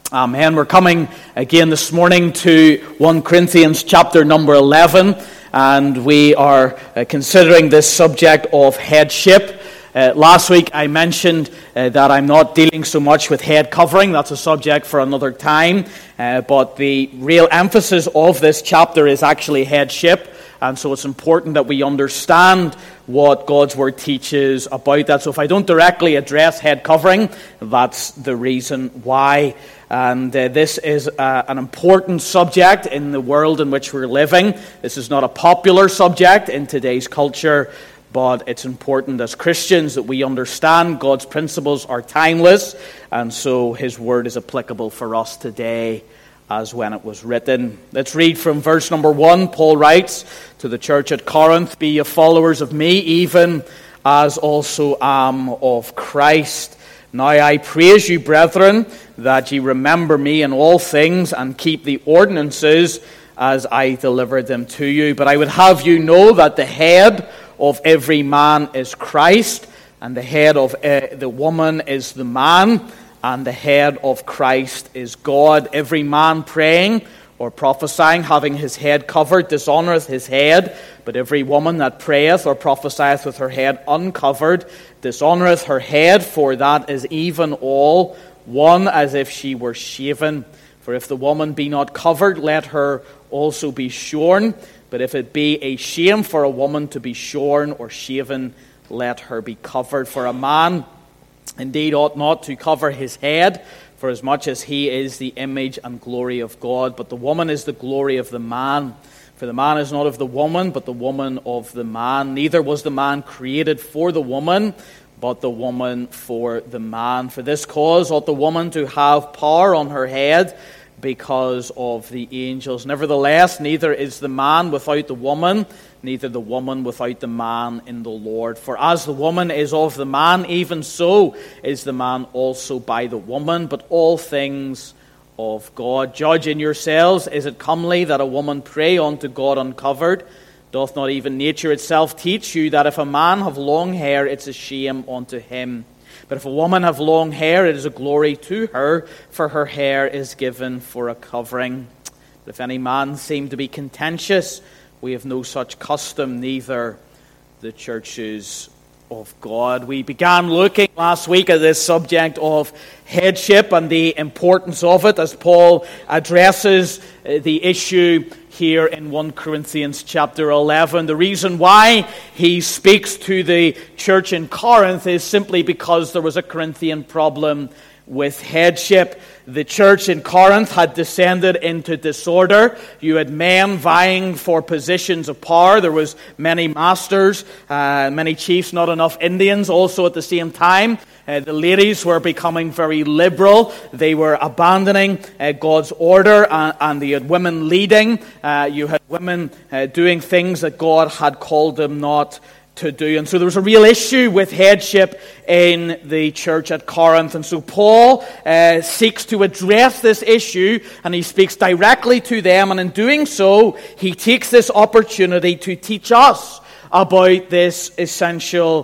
Amen. We're coming again this morning to 1 Corinthians chapter number 11, and we are considering this subject of headship. Last week I mentioned that I'm not dealing so much with head covering. That's a subject for another time, but the real emphasis of this chapter is actually headship. And so it's important that we understand what God's Word teaches about that. So if I don't directly address head covering, that's the reason why. And this is an important subject in the world in which we're living. This is not a popular subject in today's culture, but it's important as Christians that we understand God's principles are timeless, and so His Word is applicable for us today as when it was written. Let's read from verse number 1. Paul writes to the church at Corinth, "Be ye followers of me, even as also am of Christ. Now I praise you, brethren, that ye remember me in all things, and keep the ordinances as I delivered them to you. But I would have you know that the head of every man is Christ, and the head of the woman is the man, and the head of Christ is God. Every man praying or prophesying, having his head covered, dishonoureth his head. But every woman that prayeth or prophesieth with her head uncovered, dishonoureth her head, for that is even all one as if she were shaven. For if the woman be not covered, let her also be shorn. But if it be a shame for a woman to be shorn or shaven, let her be covered. For a man indeed ought not to cover his head, for as much as he is the image and glory of God. But the woman is the glory of the man. For the man is not of the woman, but the woman of the man. Neither was the man created for the woman, but the woman for the man. For this cause ought the woman to have power on her head, because of the angels. Nevertheless, neither is the man without the woman, neither the woman without the man in the Lord. For as the woman is of the man, even so is the man also by the woman. But all things of God. Judge in yourselves, is it comely that a woman pray unto God uncovered? Doth not even nature itself teach you that if a man have long hair, it's a shame unto him? But if a woman have long hair, it is a glory to her, for her hair is given for a covering. But if any man seem to be contentious, we have no such custom, neither the churches of God." We began looking last week at this subject of headship and the importance of it as Paul addresses the issue here in 1 Corinthians chapter 11. The reason why he speaks to the church in Corinth is simply because there was a Corinthian problem with headship. The church in Corinth had descended into disorder. You had men vying for positions of power. There was many masters, many chiefs, not enough Indians also at the same time. The ladies were becoming very liberal. They were abandoning God's order, and they had women leading. You had women doing things that God had called them not to do. And so there was a real issue with headship in the church at Corinth. And so Paul seeks to address this issue, and he speaks directly to them. And in doing so, he takes this opportunity to teach us about this essential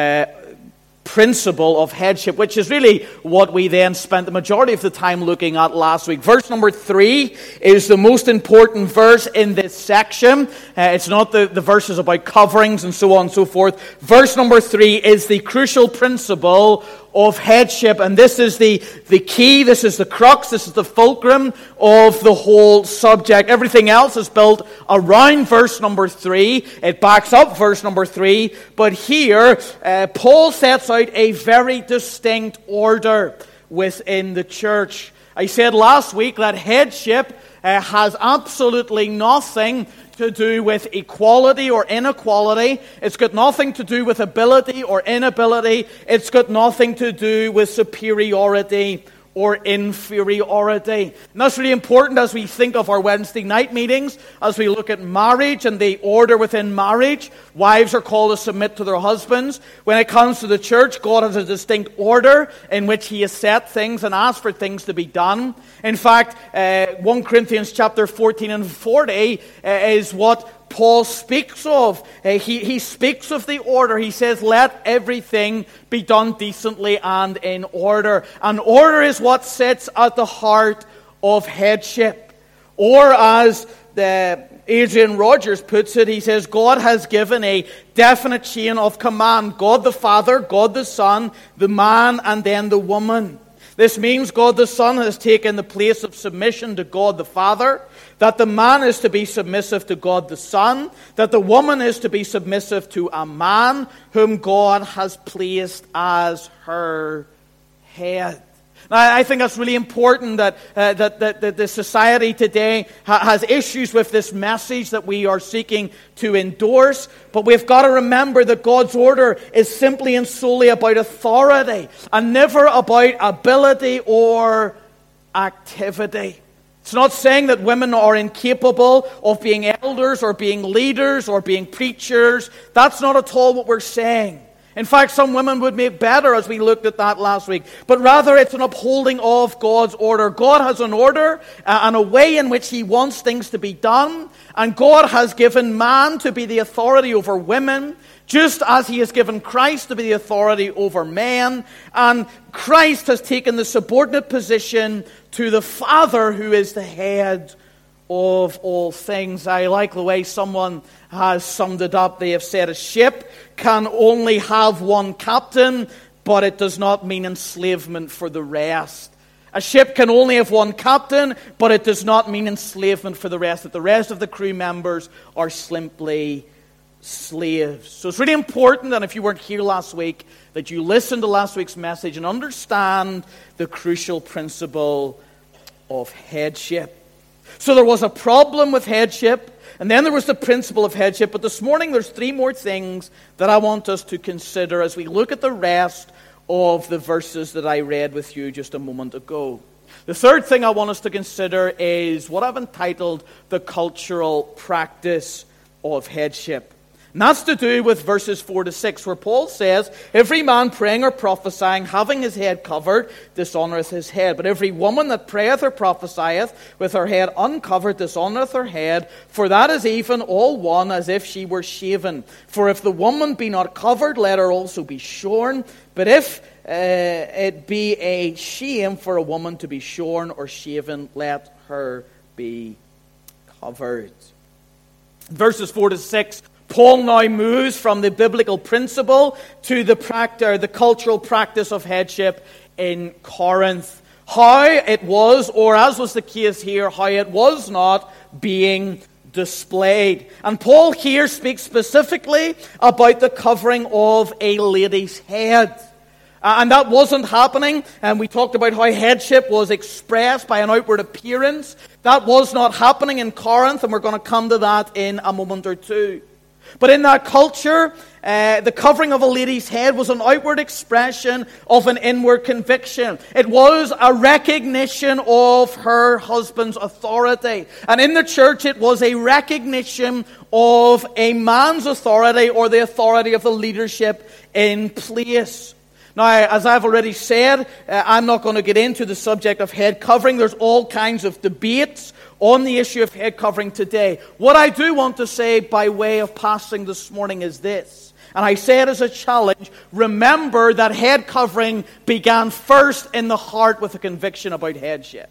principle of headship, which is really what we then spent the majority of the time looking at last week. Verse number 3 is the most important verse in this section. It's not the verses about coverings and so on and so forth. Verse number 3 is the crucial principle of headship, and this is the key, this is the crux, this is the fulcrum of the whole subject. Everything else is built around verse number 3. It backs up verse number 3, but here Paul sets out a very distinct order within the church. I said last week that headship has absolutely nothing to do with equality or inequality. It's got nothing to do with ability or inability. It's got nothing to do with superiority or inferiority. And that's really important as we think of our Wednesday night meetings, as we look at marriage and the order within marriage. Wives are called to submit to their husbands. When it comes to the church, God has a distinct order in which He has set things and asked for things to be done. In fact, 1 Corinthians chapter 14 and 40 is what Paul speaks of. He speaks of the order. He says, let everything be done decently and in order. And order is what sits at the heart of headship. Or as Adrian Rogers puts it, he says, God has given a definite chain of command. God the Father, God the Son, the man, and then the woman. This means God the Son has taken the place of submission to God the Father, that the man is to be submissive to God the Son, that the woman is to be submissive to a man whom God has placed as her head. Now, I think that's really important that the society today has issues with this message that we are seeking to endorse. But we've got to remember that God's order is simply and solely about authority and never about ability or activity. It's not saying that women are incapable of being elders or being leaders or being preachers. That's not at all what we're saying. In fact, some women would make better, as we looked at that last week. But rather, it's an upholding of God's order. God has an order and a way in which He wants things to be done. And God has given man to be the authority over women, just as He has given Christ to be the authority over men. And Christ has taken the subordinate position to the Father, who is the head of all things. I like the way someone has summed it up. They have said a ship can only have one captain, but it does not mean enslavement for the rest. A ship can only have one captain, but it does not mean enslavement for the rest. That the rest of the crew members are simply slaves. So it's really important that if you weren't here last week, that you listen to last week's message and understand the crucial principle of headship. So there was a problem with headship, and then there was the principle of headship. But this morning there's three more things that I want us to consider as we look at the rest of the verses that I read with you just a moment ago. The third thing I want us to consider is what I've entitled the cultural practice of headship. And that's to do with verses 4 to 6, where Paul says, every man praying or prophesying, having his head covered, dishonoureth his head. But every woman that prayeth or prophesieth, with her head uncovered, dishonoureth her head. For that is even all one, as if she were shaven. For if the woman be not covered, let her also be shorn. But if it be a shame for a woman to be shorn or shaven, let her be covered. Verses 4 to 6, Paul now moves from the biblical principle to the cultural practice of headship in Corinth. How it was, or as was the case here, how it was not being displayed. And Paul here speaks specifically about the covering of a lady's head. And that wasn't happening. And we talked about how headship was expressed by an outward appearance. That was not happening in Corinth, and we're going to come to that in a moment or two. But in that culture, the covering of a lady's head was an outward expression of an inward conviction. It was a recognition of her husband's authority. And in the church, it was a recognition of a man's authority or the authority of the leadership in place. Now, as I've already said, I'm not going to get into the subject of head covering. There's all kinds of debates on the issue of head covering today. What I do want to say by way of passing this morning is this, and I say it as a challenge: remember that head covering began first in the heart with a conviction about headship.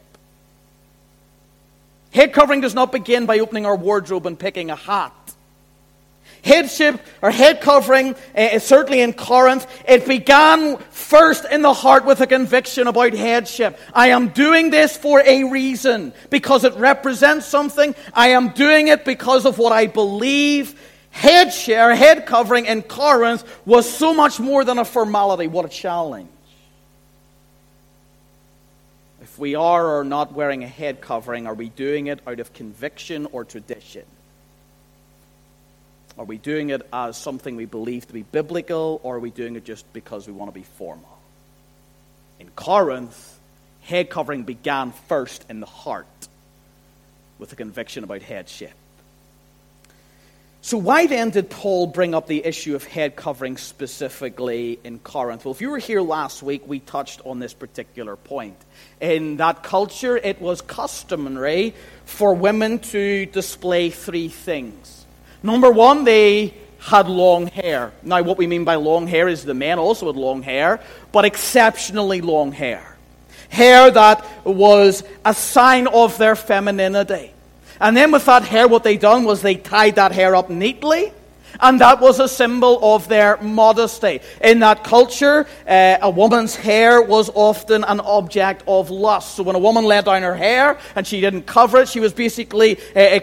Head covering does not begin by opening our wardrobe and picking a hat. Headship or head covering, certainly in Corinth, it began first in the heart with a conviction about headship. I am doing this for a reason, because it represents something. I am doing it because of what I believe. Headship or head covering in Corinth was so much more than a formality. What a challenge. If we are or not wearing a head covering, are we doing it out of conviction or tradition? Are we doing it as something we believe to be biblical, or are we doing it just because we want to be formal? In Corinth, head covering began first in the heart with a conviction about headship. So why then did Paul bring up the issue of head covering specifically in Corinth? Well, if you were here last week, we touched on this particular point. In that culture, it was customary for women to display three things. Number one, they had long hair. Now, what we mean by long hair is the men also had long hair, but exceptionally long hair. Hair that was a sign of their femininity. And then with that hair, what they done was they tied that hair up neatly, and that was a symbol of their modesty. In that culture, a woman's hair was often an object of lust. So when a woman let down her hair and she didn't cover it, she was basically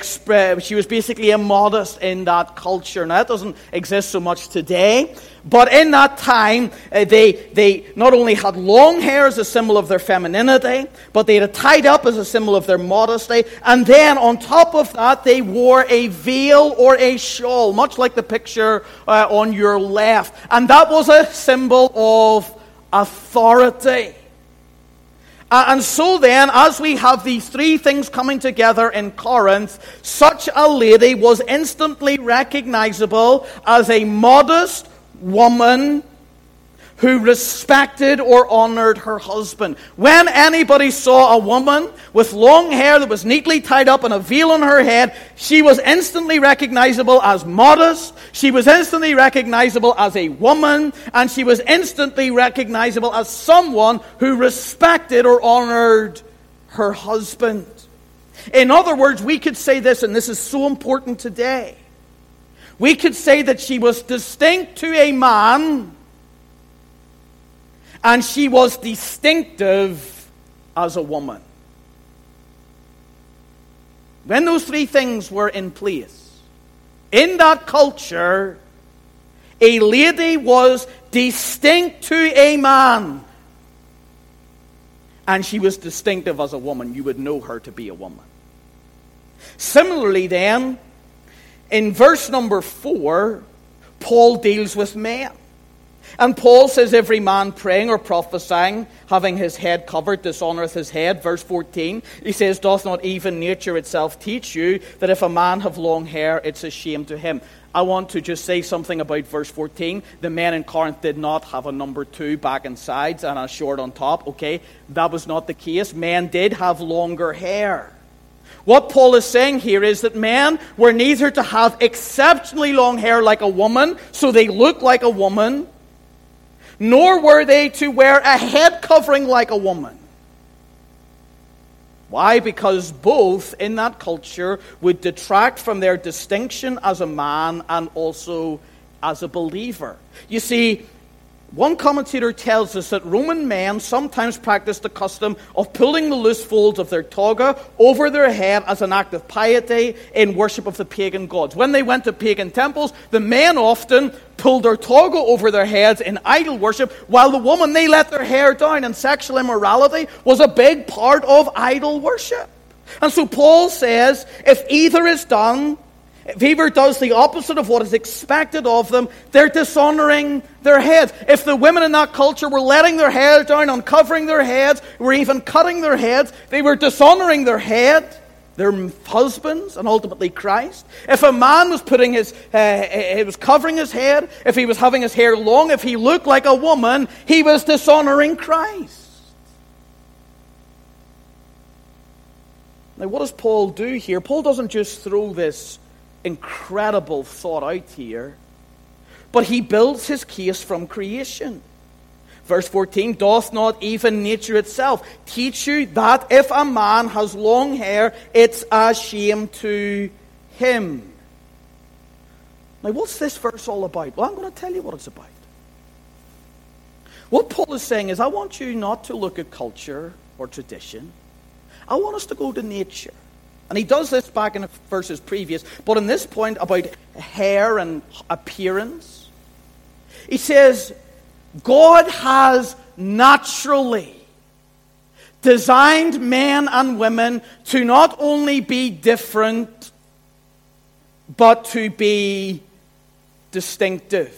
immodest in that culture. Now that doesn't exist so much today. But in that time, they not only had long hair as a symbol of their femininity, but they had it tied up as a symbol of their modesty. And then on top of that, they wore a veil or a shawl, much like the picture on your left. And that was a symbol of authority. And so then, as we have these three things coming together in Corinth, such a lady was instantly recognizable as a modest woman who respected or honored her husband. When anybody saw a woman with long hair that was neatly tied up and a veil on her head, she was instantly recognizable as modest, she was instantly recognizable as a woman, and she was instantly recognizable as someone who respected or honored her husband. In other words, we could say this, and this is so important today. We could say that she was distinct to a man, and she was distinctive as a woman. When those three things were in place, in that culture, a lady was distinct to a man, and she was distinctive as a woman. You would know her to be a woman. Similarly then, in verse number 4, Paul deals with men. And Paul says, every man praying or prophesying, having his head covered, dishonoureth his head. Verse 14, he says, doth not even nature itself teach you that if a man have long hair, it's a shame to him? I want to just say something about verse 14. The men in Corinth did not have a number 2 back and sides and a short on top. Okay, that was not the case. Men did have longer hair. What Paul is saying here is that men were neither to have exceptionally long hair like a woman, so they look like a woman, nor were they to wear a head covering like a woman. Why? Because both in that culture would detract from their distinction as a man and also as a believer. You see, one commentator tells us that Roman men sometimes practiced the custom of pulling the loose folds of their toga over their head as an act of piety in worship of the pagan gods. When they went to pagan temples, the men often pulled their toga over their heads in idol worship, while the women, they let their hair down, and sexual immorality was a big part of idol worship. And so Paul says, if either is done, if either does the opposite of what is expected of them, they're dishonoring their heads. If the women in that culture were letting their hair down, uncovering their heads, were even cutting their heads, they were dishonoring their head, their husbands, and ultimately Christ. If a man was was covering his head, if he was having his hair long, if he looked like a woman, he was dishonoring Christ. Now, what does Paul do here? Paul doesn't just throw this incredible thought out here, but he builds his case from creation. Verse 14, doth not even nature itself teach you that if a man has long hair, it's a shame to him? Now, what's this verse all about? Well, I'm going to tell you what it's about. What Paul is saying is, I want you not to look at culture or tradition. I want us to go to nature. And he does this back in the verses previous, but in this point about hair and appearance, he says, God has naturally designed men and women to not only be different, but to be distinctive.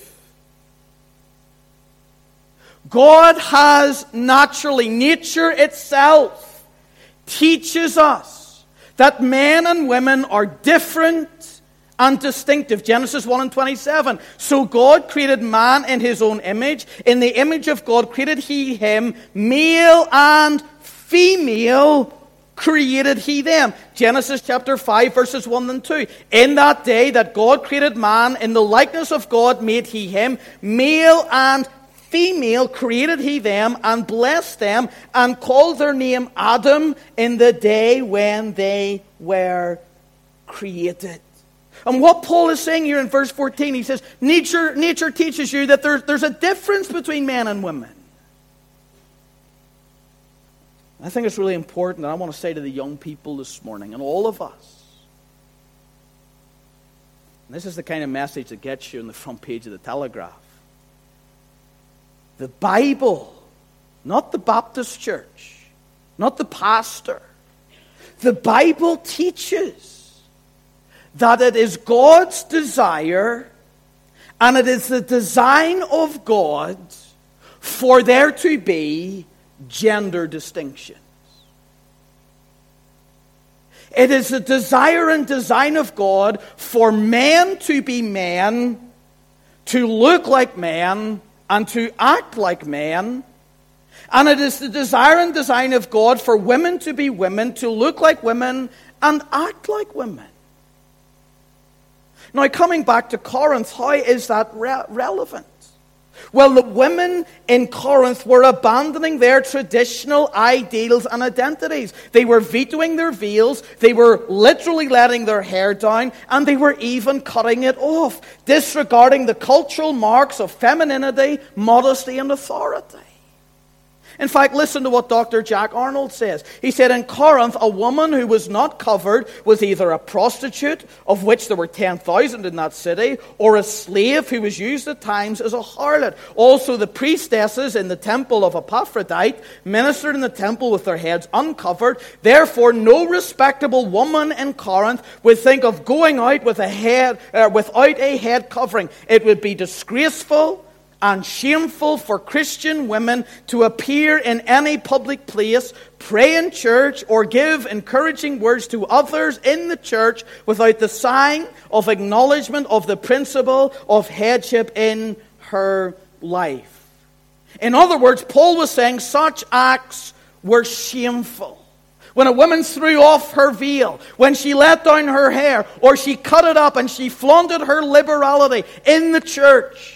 God has naturally, nature itself teaches us that men and women are different and distinctive. Genesis 1:27. So God created man in his own image. In the image of God created he him, male and female created he them. Genesis chapter 5, verses 1 and 2. In that day that God created man, in the likeness of God made he him, male and female created he them, and blessed them, and called their name Adam in the day when they were created. And what Paul is saying here in verse 14, he says, nature teaches you that there's a difference between men and women. I think it's really important, and I want to say to the young people this morning, and all of us, and this is the kind of message that gets you on the front page of the Telegraph. The Bible, not the Baptist church, not the pastor. The Bible teaches that it is God's desire, and it is the design of God for there to be gender distinctions. It is the desire and design of God for men to be men, to look like men, and to act like men. And it is the desire and design of God for women to be women, to look like women, and act like women. Now, coming back to Corinth, how is that relevant? Well, the women in Corinth were abandoning their traditional ideals and identities. They were vetoing their veils, they were literally letting their hair down, and they were even cutting it off, disregarding the cultural marks of femininity, modesty, and authority. In fact, listen to what Dr. Jack Arnold says. He said, in Corinth, a woman who was not covered was either a prostitute, of which there were 10,000 in that city, or a slave who was used at times as a harlot. Also, the priestesses in the temple of Aphrodite ministered in the temple with their heads uncovered. Therefore, no respectable woman in Corinth would think of going out with without a head covering. It would be disgraceful and shameful for Christian women to appear in any public place, pray in church, or give encouraging words to others in the church without the sign of acknowledgement of the principle of headship in her life. In other words, Paul was saying such acts were shameful. When a woman threw off her veil, when she let down her hair, or she cut it up and she flaunted her liberality in the church,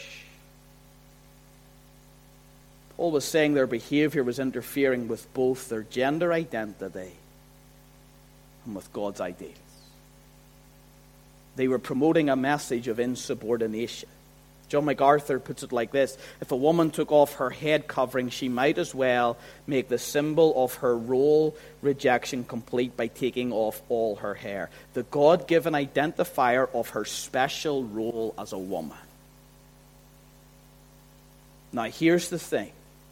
Paul was saying their behavior was interfering with both their gender identity and with God's ideals. They were promoting a message of insubordination. John MacArthur puts it like this: if a woman took off her head covering, she might as well make the symbol of her role rejection complete by taking off all her hair, the God-given identifier of her special role as a woman. Now, here's the thing.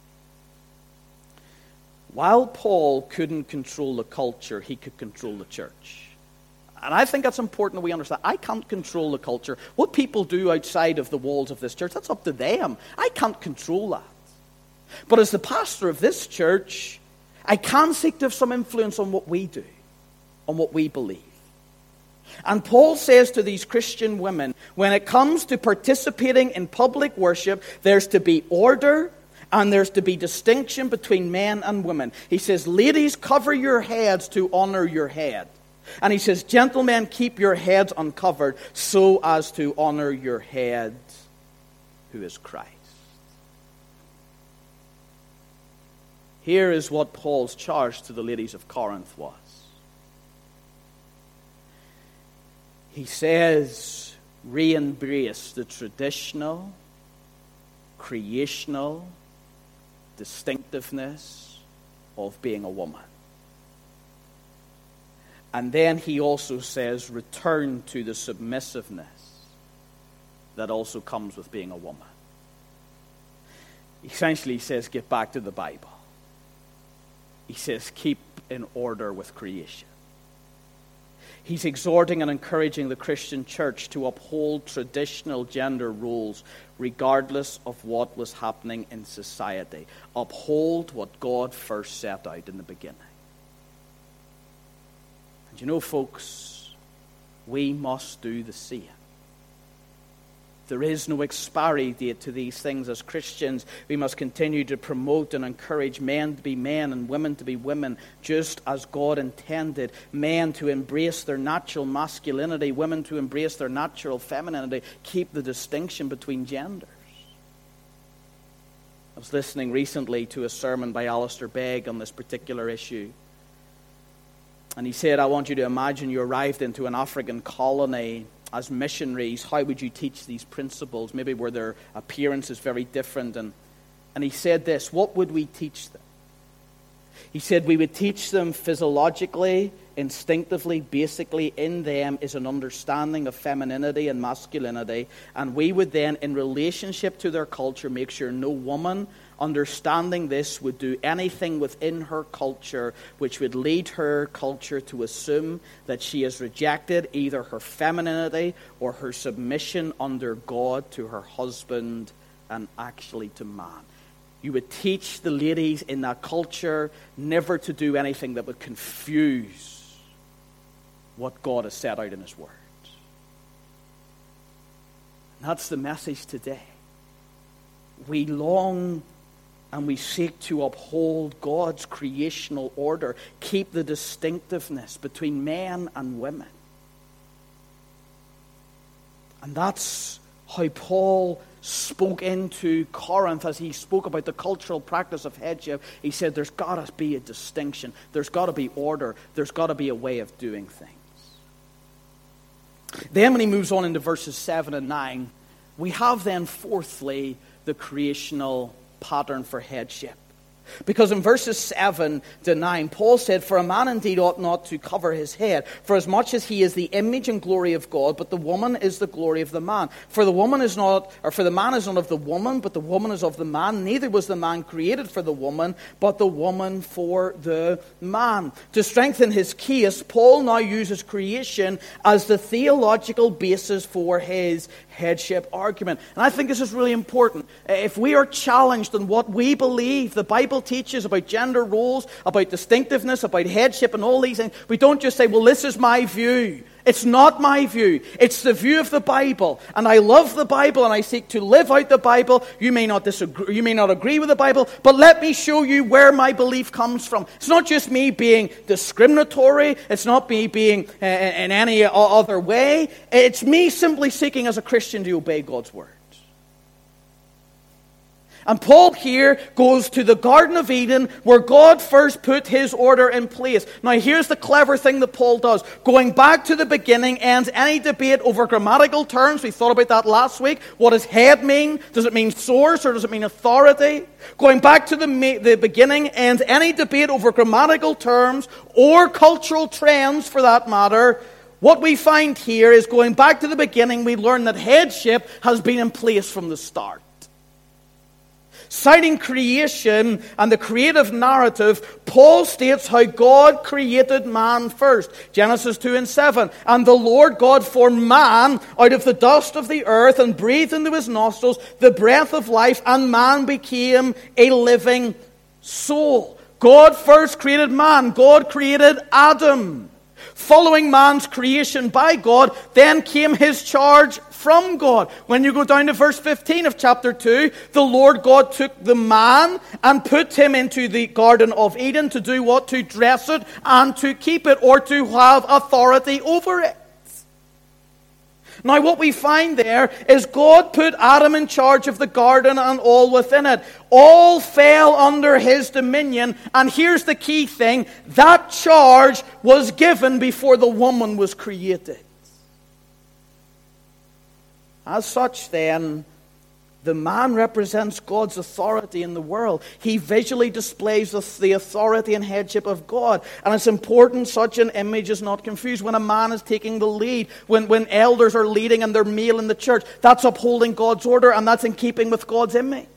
While Paul couldn't control the culture, he could control the church. And I think that's important that we understand. I can't control the culture. What people do outside of the walls of this church, that's up to them. I can't control that. But as the pastor of this church, I can seek to have some influence on what we do, on what we believe. And Paul says to these Christian women, when it comes to participating in public worship, there's to be order, and there's to be distinction between men and women. He says, ladies, cover your heads to honor your head. And he says, gentlemen, keep your heads uncovered so as to honor your head, who is Christ. Here is what Paul's charge to the ladies of Corinth was. He says, re-embrace the traditional, creational distinctiveness of being a woman. And then he also says, return to the submissiveness that also comes with being a woman. Essentially, he says, get back to the Bible. He says, keep in order with creation. He's exhorting and encouraging the Christian church to uphold traditional gender roles regardless of what was happening in society. Uphold what God first set out in the beginning. And you know, folks, we must do the same. There is no expiry date to these things. As Christians, we must continue to promote and encourage men to be men and women to be women, just as God intended. Men to embrace their natural masculinity, women to embrace their natural femininity. Keep the distinction between genders. I was listening recently to a sermon by Alistair Begg on this particular issue. And he said, I want you to imagine you arrived into an African colony as missionaries. How would you teach these principles? Maybe where their appearance is very different. And he said this, what would we teach them? He said we would teach them physiologically, instinctively, basically in them is an understanding of femininity and masculinity. And we would then, in relationship to their culture, make sure no woman understanding this would do anything within her culture which would lead her culture to assume that she has rejected either her femininity or her submission under God to her husband and actually to man. You would teach the ladies in that culture never to do anything that would confuse what God has set out in His Word. And that's the message today. We long and we seek to uphold God's creational order, keep the distinctiveness between men and women. And that's how Paul spoke into Corinth as he spoke about the cultural practice of headship. He said there's got to be a distinction, there's got to be order, there's got to be a way of doing things. Then when he moves on into verses 7 and 9, we have then fourthly the creational pattern for headship. Because in verses 7 to 9, Paul said, for a man indeed ought not to cover his head, for as much as he is the image and glory of God, but the woman is the glory of the man. For the man is not of the woman, but the woman is of the man. Neither was the man created for the woman, but the woman for the man. To strengthen his case, Paul now uses creation as the theological basis for his headship argument. And I think this is really important. If we are challenged in what we believe the Bible teaches about gender roles, about distinctiveness, about headship and all these things, we don't just say, well, this is my view. It's not my view. It's the view of the Bible. And I love the Bible and I seek to live out the Bible. You may not disagree, you may not agree with the Bible, but let me show you where my belief comes from. It's not just me being discriminatory. It's not me being in any other way. It's me simply seeking as a Christian to obey God's word. And Paul here goes to the Garden of Eden where God first put his order in place. Now here's the clever thing that Paul does. Going back to the beginning ends any debate over grammatical terms. We thought about that last week. What does head mean? Does it mean source or does it mean authority? Going back to the beginning ends any debate over grammatical terms or cultural trends for that matter. What we find here is going back to the beginning, we learn that headship has been in place from the start. Citing creation and the creative narrative, Paul states how God created man first. Genesis 2 and 7. And the Lord God formed man out of the dust of the earth and breathed into his nostrils the breath of life, and man became a living soul. God first created man. God created Adam. Following man's creation by God, then came his charge from God. When you go down to verse 15 of chapter 2, the Lord God took the man and put him into the Garden of Eden to do what? To dress it and to keep it, or to have authority over it. Now what we find there is God put Adam in charge of the garden and all within it. All fell under his dominion. And here's the key thing. That charge was given before the woman was created. As such then, the man represents God's authority in the world. He visually displays the authority and headship of God. And it's important such an image is not confused. When a man is taking the lead, when elders are leading and they're male in the church, that's upholding God's order and that's in keeping with God's image.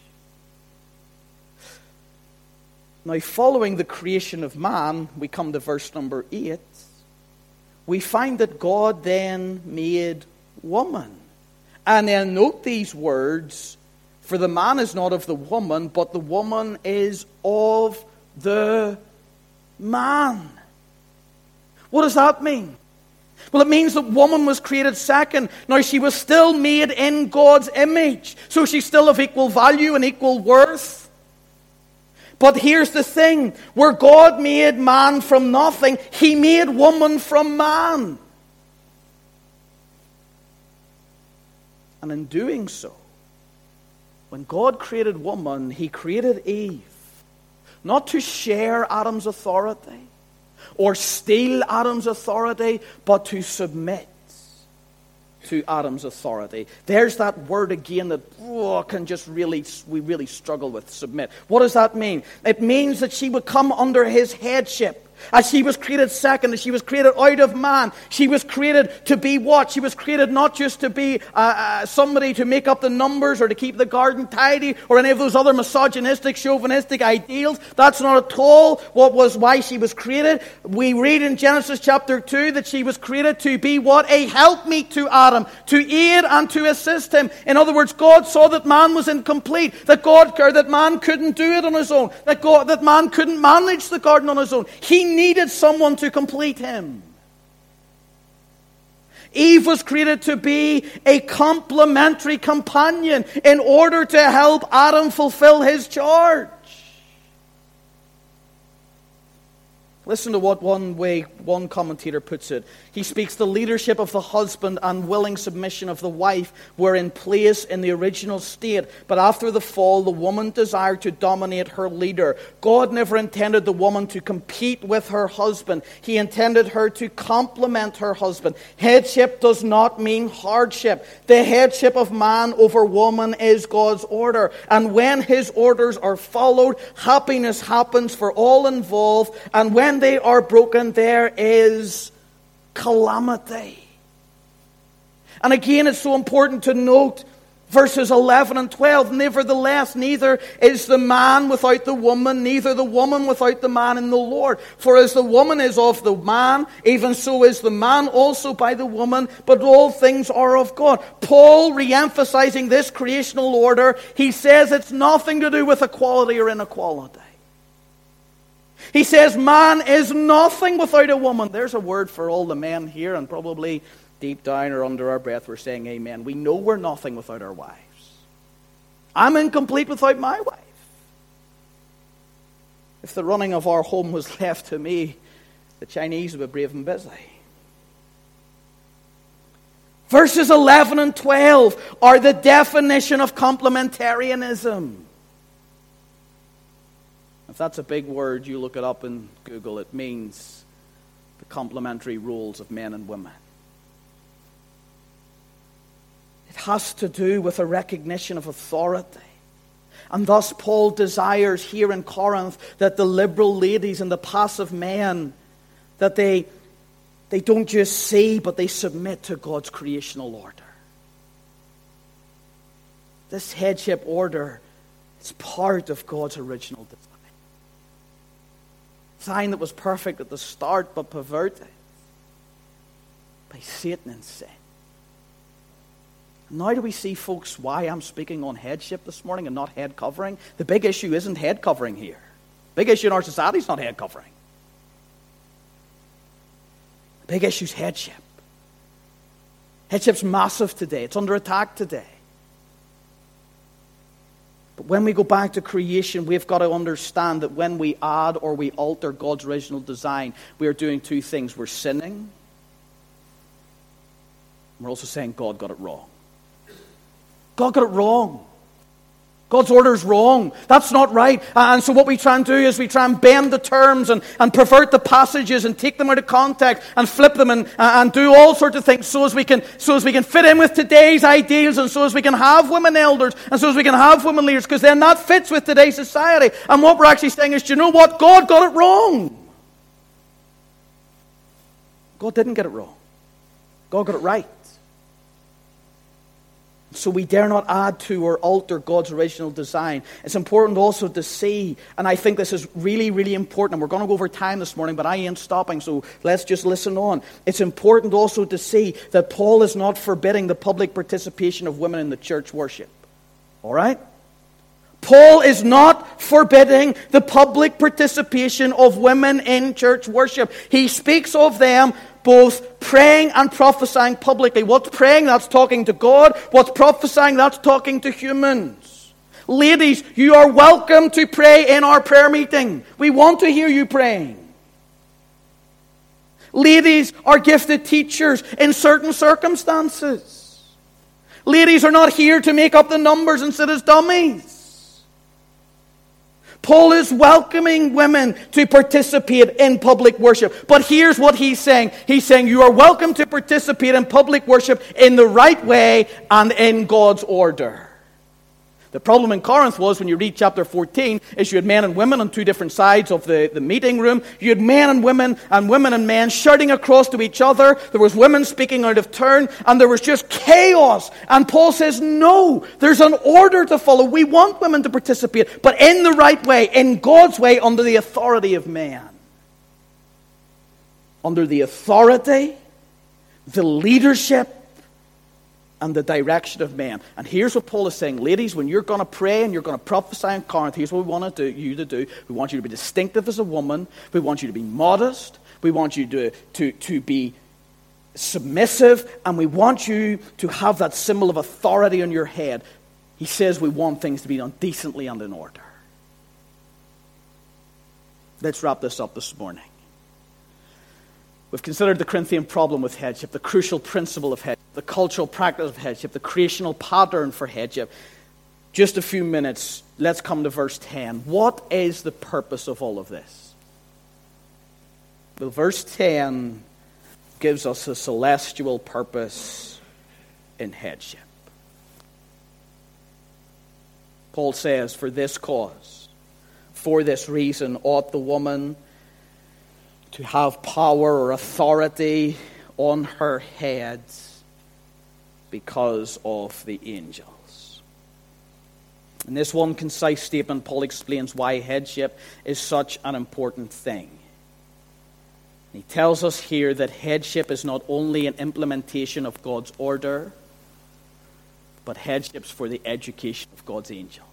Now, following the creation of man, we come to verse number 8. We find that God then made woman. And then note these words, for the man is not of the woman, but the woman is of the man. What does that mean? Well, it means that woman was created second. Now, she was still made in God's image, so she's still of equal value and equal worth. But here's the thing. Where God made man from nothing, He made woman from man. And in doing so, when God created woman, He created Eve, not to share Adam's authority or steal Adam's authority, but to submit to Adam's authority. There's that word again that we really struggle with, submit. What does that mean? It means that she would come under His headship. As she was created second, as she was created out of man, she was created to be what? She was created not just to be somebody to make up the numbers or to keep the garden tidy or any of those other misogynistic, chauvinistic ideals. That's not at all why she was created. We read in Genesis chapter 2 that she was created to be what? A helpmeet to Adam, to aid and to assist him. In other words, God saw that man was incomplete, that man couldn't do it on his own, that man couldn't manage the garden on his own. He needed someone to complete him. Eve was created to be a complementary companion in order to help Adam fulfill his charge. Listen to what one commentator puts it. He speaks, the leadership of the husband and willing submission of the wife were in place in the original state, but after the fall, the woman desired to dominate her leader. God never intended the woman to compete with her husband. He intended her to complement her husband. Headship does not mean hardship. The headship of man over woman is God's order. And when His orders are followed, happiness happens for all involved. And when they are broken, there is calamity. And again, it's so important to note verses 11 and 12. Nevertheless, neither is the man without the woman, neither the woman without the man in the Lord. For as the woman is of the man, even so is the man also by the woman, but all things are of God. Paul, re-emphasizing this creational order, he says it's nothing to do with equality or inequality. He says man is nothing without a woman. There's a word for all the men here, and probably deep down or under our breath we're saying amen. We know we're nothing without our wives. I'm incomplete without my wife. If the running of our home was left to me, the Chinese would be brave and busy. Verses 11 and 12 are the definition of complementarianism. If that's a big word, you look it up in Google. It means the complementary roles of men and women. It has to do with a recognition of authority. And thus Paul desires here in Corinth that the liberal ladies and the passive men, that they don't just see, but they submit to God's creational order. This headship order is part of God's original design. Sign that was perfect at the start, but perverted by Satan and sin. Now do we see, folks, why I'm speaking on headship this morning and not head covering? The big issue isn't head covering here. The big issue in our society is not head covering. The big issue is headship. Headship's massive today. It's under attack today. But when we go back to creation, we've got to understand that when we add or we alter God's original design, we are doing two things. We're sinning. We're also saying God got it wrong. God got it wrong. God's order is wrong. That's not right. And so what we try and do is we try and bend the terms and pervert the passages and take them out of context and flip them and do all sorts of things so as we can fit in with today's ideals, and so as we can have women elders, and so as we can have women leaders, because then that fits with today's society. And what we're actually saying is, do you know what? God got it wrong. God didn't get it wrong. God got it right. So we dare not add to or alter God's original design. It's important also to see, and I think this is really, really important, and we're going to go over time this morning, but I ain't stopping, so let's just listen on. It's important also to see that Paul is not forbidding the public participation of women in the church worship. All right? Paul is not forbidding the public participation of women in church worship. He speaks of them both praying and prophesying publicly. What's praying? That's talking to God. What's prophesying? That's talking to humans. Ladies, you are welcome to pray in our prayer meeting. We want to hear you praying. Ladies are gifted teachers in certain circumstances. Ladies are not here to make up the numbers and sit as dummies. Paul is welcoming women to participate in public worship. But here's what he's saying. He's saying you are welcome to participate in public worship in the right way and in God's order. The problem in Corinth was, when you read chapter 14, is you had men and women on two different sides of the meeting room. You had men and women and men shouting across to each other. There was women speaking out of turn, and there was just chaos. And Paul says, no, there's an order to follow. We want women to participate, but in the right way, in God's way, under the authority of man. Under the authority, the leadership, and the direction of man. And here's what Paul is saying. Ladies, when you're going to pray and you're going to prophesy in Corinth, here's what we want you to do. We want you to be distinctive as a woman. We want you to be modest. We want you to be submissive. And we want you to have that symbol of authority on your head. He says we want things to be done decently and in order. Let's wrap this up this morning. We've considered the Corinthian problem with headship, the crucial principle of headship, the cultural practice of headship, the creational pattern for headship. Just a few minutes, let's come to verse 10. What is the purpose of all of this? Well, verse 10 gives us a celestial purpose in headship. Paul says, for this cause, for this reason, ought the woman to have power or authority on her head because of the angels. In this one concise statement, Paul explains why headship is such an important thing. He tells us here that headship is not only an implementation of God's order, but headship's for the education of God's angels.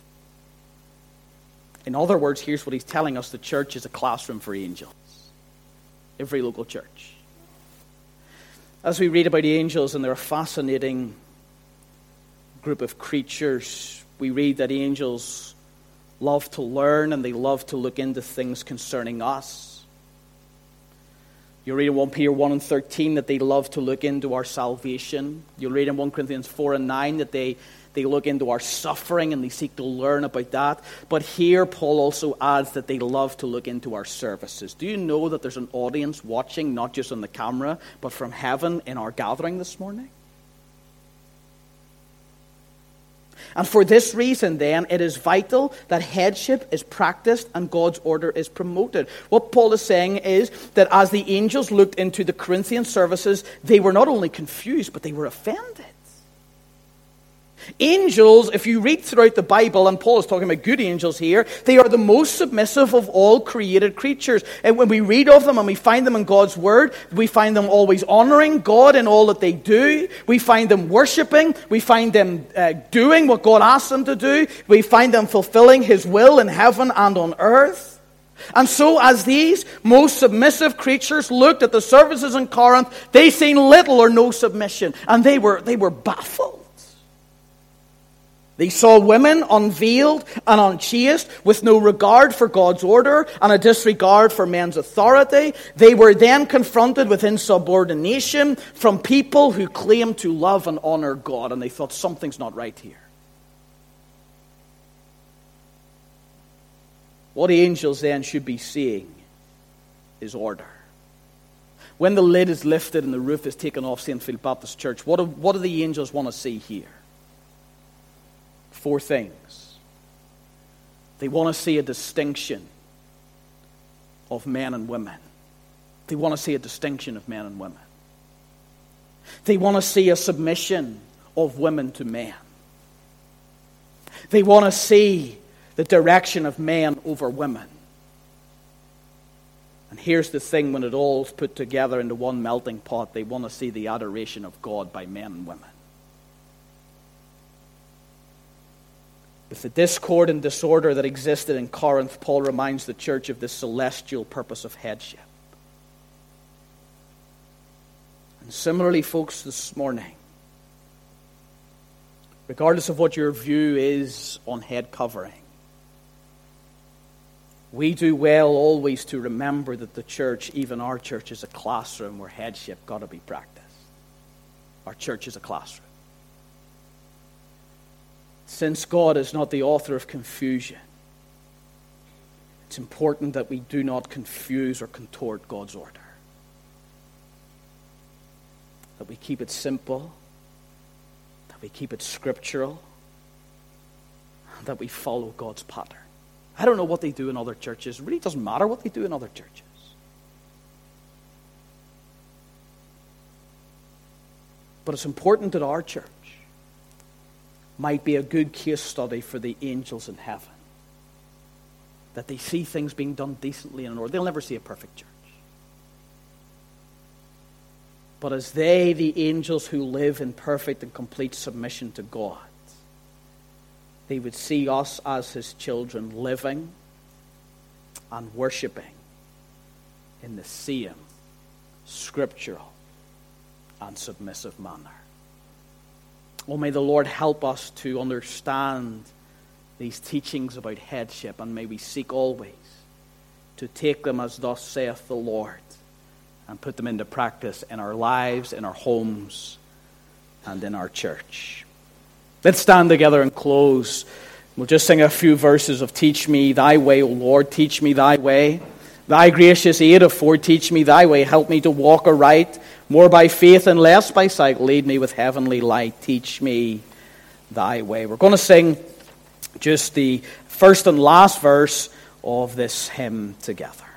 In other words, here's what he's telling us. The church is a classroom for angels. Every local church. As we read about the angels, and they're a fascinating group of creatures, we read that angels love to learn and they love to look into things concerning us. You read in 1 Peter 1 and 13 that they love to look into our salvation. You'll read in 1 Corinthians 4 and 9 that they look into our suffering and they seek to learn about that. But here Paul also adds that they love to look into our services. Do you know that there's an audience watching, not just on the camera, but from heaven in our gathering this morning? And for this reason, then, it is vital that headship is practiced and God's order is promoted. What Paul is saying is that as the angels looked into the Corinthian services, they were not only confused, but they were offended. Angels, if you read throughout the Bible, and Paul is talking about good angels here, they are the most submissive of all created creatures. And when we read of them and we find them in God's Word, we find them always honoring God in all that they do. We find them worshiping. We find them doing what God asks them to do. We find them fulfilling His will in heaven and on earth. And so as these most submissive creatures looked at the services in Corinth, they seen little or no submission. And they were baffled. They saw women unveiled and unchaste with no regard for God's order and a disregard for men's authority. They were then confronted with insubordination from people who claimed to love and honor God, and they thought something's not right here. What the angels then should be seeing is order. When the lid is lifted and the roof is taken off St. Philip Baptist Church, what do the angels want to see here? 4 things. They want to see a distinction of men and women. They want to see a distinction of men and women. They want to see a submission of women to men. They want to see the direction of men over women. And here's the thing, when it all is put together into one melting pot, they want to see the adoration of God by men and women. With the discord and disorder that existed in Corinth, Paul reminds the church of the celestial purpose of headship. And similarly, folks, this morning, regardless of what your view is on head covering, we do well always to remember that the church, even our church, is a classroom where headship got to be practiced. Our church is a classroom. Since God is not the author of confusion, it's important that we do not confuse or contort God's order. That we keep it simple, that we keep it scriptural, and that we follow God's pattern. I don't know what they do in other churches. It really doesn't matter what they do in other churches. But it's important that our church might be a good case study for the angels in heaven. That they see things being done decently and in order. They'll never see a perfect church. But as they, the angels who live in perfect and complete submission to God, they would see us as his children living and worshiping in the same scriptural and submissive manner. Oh, may the Lord help us to understand these teachings about headship, and may we seek always to take them as thus saith the Lord and put them into practice in our lives, in our homes, and in our church. Let's stand together and close. We'll just sing a few verses of Teach Me Thy Way, O Lord, teach me Thy way. Thy gracious aid afford, teach me Thy way. Help me to walk aright, more by faith and less by sight. Lead me with heavenly light, teach me Thy way. We're going to sing just the first and last verse of this hymn together.